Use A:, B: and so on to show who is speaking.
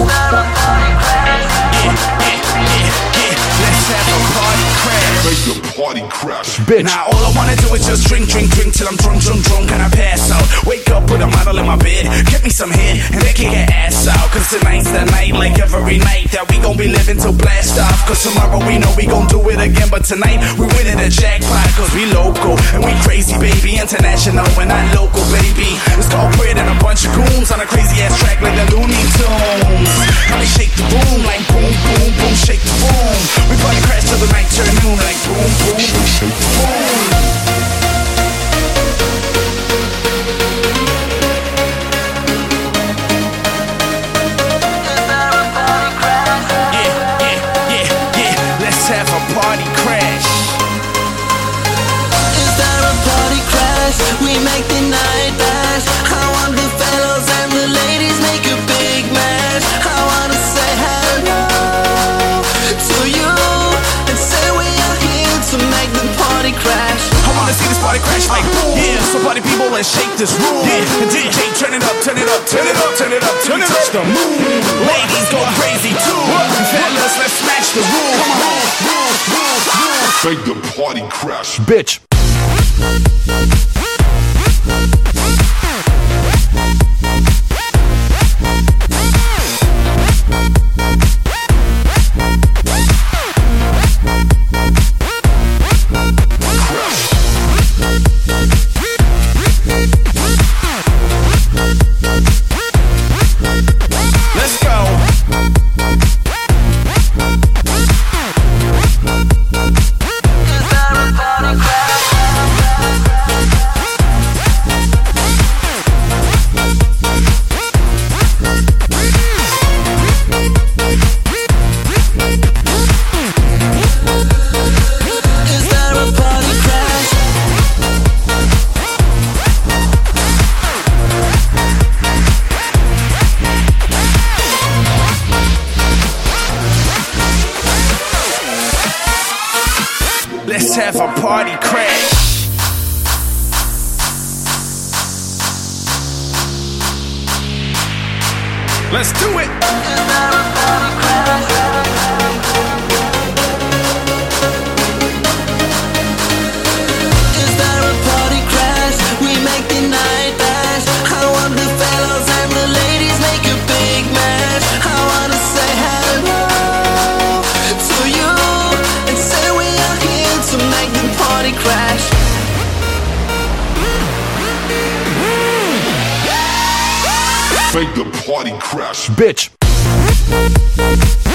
A: Bitch.
B: Now all I wanna do is just drink till I'm drunk and I pass out. Wake up with a model in my bed, get me some head and then kick her ass out. Cause tonight's the night, like every night, that we gon' be living till blast off. Cause tomorrow we know we gon' do it again, but tonight we winning the jackpot. Cause we local and we crazy, baby. International and not local, baby. It's called Bread and a bunch of goons on a crazy ass track like the Looney Tunes. Now we shake the room like boom, boom, boom, shake the room. We party crash till the night turn noon like boom, boom, boom, shake the room. Let's have a party crash.
C: Is there a party crash? We make the night last. I want the fellows and the ladies make a big mess. I wanna say hello to you and say we are here to make the party crash.
B: I wanna see this party crash like boom. Yeah, so party people, let's shake this room. Yeah, and DJ turn it up, turn it up, turn it up, turn it up, turn it up. Touch the moon. Ladies go crazy too. Fellas, let's smash the room. Come on.
D: Make the party crash.
A: Bitch.
B: Let's go.
C: Is there a party crash?
B: Let's have a party crash. Let's do it.
C: Is there a party crash? Is there a party crash? We make the night last. I want the fellows and the ladies make a big mess. I wanna say hello to you and say we are here to make the party crash.
D: Make the party crash.
A: Bitch.